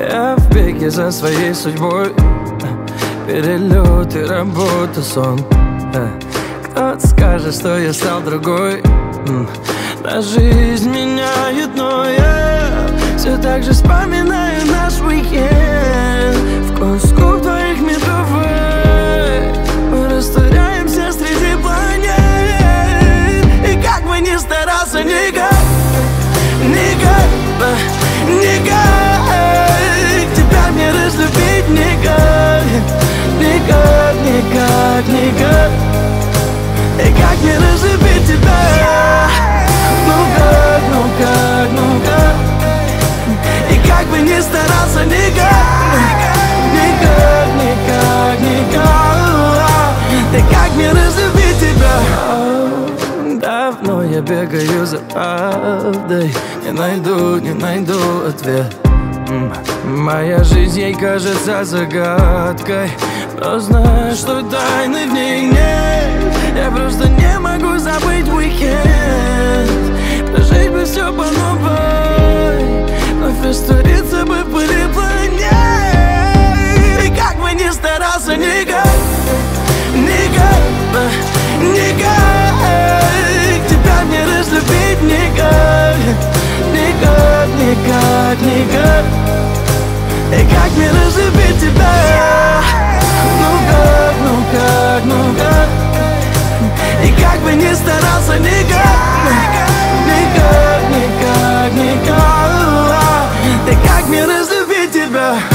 Я в беге за своей судьбой. Перелеты, работа, сон. Кто-то скажет, что я стал другой. Но жизнь меняет, но я все так же вспоминаю наш уикенд. Вкус губ твоих медовых. Мы растворяемся среди планет. И как бы ни старался, никак тебя не разлюбить, никак. И как не разлюбить тебя? Ну как? И как бы ни старался, никак. И как не разлюбить тебя? Давно я бегаю за правдой. Не найду ответ. Моя жизнь ей кажется загадкой. Но знаю, что тайны в ней нет. Я просто не могу забыть уикенд. Прожить бы все по новой. Вновь раствориться бы в пыли планет. И как бы ни старался, никак. Тебя не разлюбить, никак. И как не разлюбить тебя? Ну как? И как бы ни старался, никак. И как не разлюбить тебя?